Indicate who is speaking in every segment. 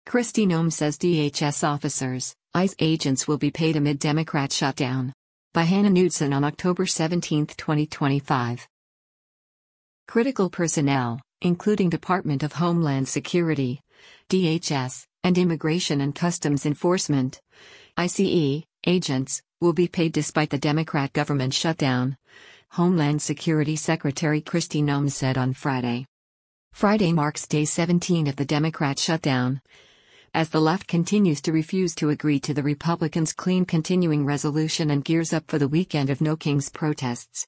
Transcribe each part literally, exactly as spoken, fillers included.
Speaker 1: Kristi Noem says D H S officers, ICE agents will be paid amid Democrat shutdown. By Hannah Knudsen on October seventeenth, twenty twenty-five. Critical personnel, including Department of Homeland Security, D H S, and Immigration and Customs Enforcement, ICE, agents, will be paid despite the Democrat government shutdown, Homeland Security Secretary Kristi Noem said on Friday. Friday marks day seventeen of the Democrat shutdown, as the left continues to refuse to agree to the Republicans' clean continuing resolution and gears up for the weekend of No Kings protests.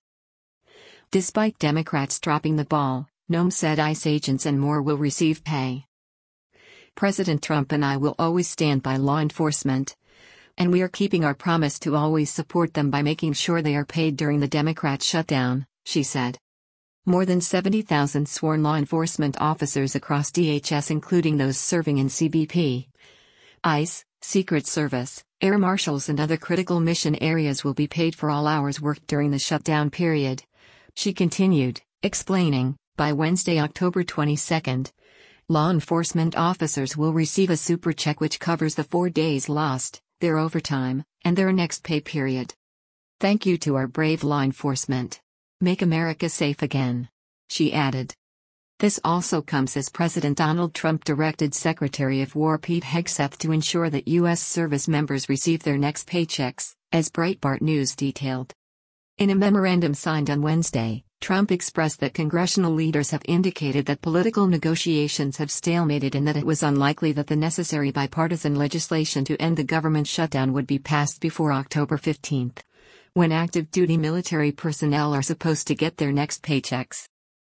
Speaker 1: Despite Democrats dropping the ball, Noem said ICE agents and more will receive pay. President Trump and I will always stand by law enforcement, and we are keeping our promise to always support them by making sure they are paid during the Democrat shutdown, she said. More than seventy thousand sworn law enforcement officers across D H S, including those serving in C B P, ICE, Secret Service, air marshals and other critical mission areas will be paid for all hours worked during the shutdown period. She continued, explaining, by Wednesday, October twenty-second, law enforcement officers will receive a super check which covers the four days lost, their overtime, and their next pay period. Thank you to our brave law enforcement. Make America safe again, she added. This also comes as President Donald Trump directed Secretary of War Pete Hegseth to ensure that U S service members receive their next paychecks, as Breitbart News detailed. In a memorandum signed on Wednesday, Trump expressed that congressional leaders have indicated that political negotiations have stalemated and that it was unlikely that the necessary bipartisan legislation to end the government shutdown would be passed before October fifteenth. When active-duty military personnel are supposed to get their next paychecks.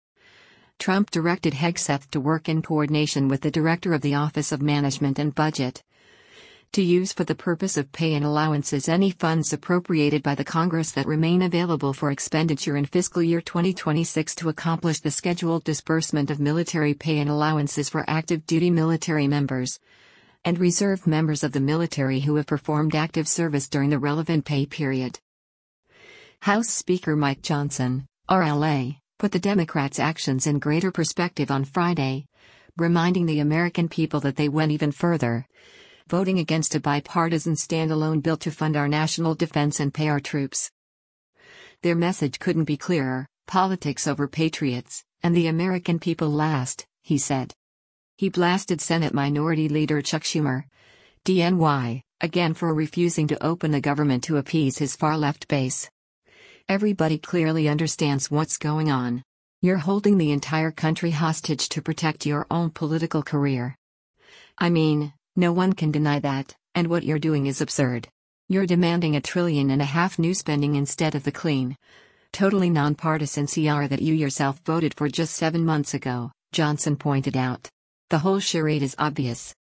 Speaker 1: Trump directed Hegseth to work in coordination with the Director of the Office of Management and Budget to use for the purpose of pay and allowances any funds appropriated by the Congress that remain available for expenditure in fiscal year twenty twenty-six to accomplish the scheduled disbursement of military pay and allowances for active-duty military members and reserve members of the military who have performed active service during the relevant pay period. House Speaker Mike Johnson, R L A, put the Democrats' actions in greater perspective on Friday, reminding the American people that they went even further, voting against a bipartisan standalone bill to fund our national defense and pay our troops. Their message couldn't be clearer: politics over patriots, and the American people last, he said. He blasted Senate Minority Leader Chuck Schumer, D N Y, again for refusing to open the government to appease his far-left base. Everybody clearly understands what's going on. You're holding the entire country hostage to protect your own political career. I mean, no one can deny that, and what you're doing is absurd. You're demanding a trillion and a half new spending instead of the clean, totally nonpartisan C R that you yourself voted for just seven months ago, Johnson pointed out. The whole charade is obvious.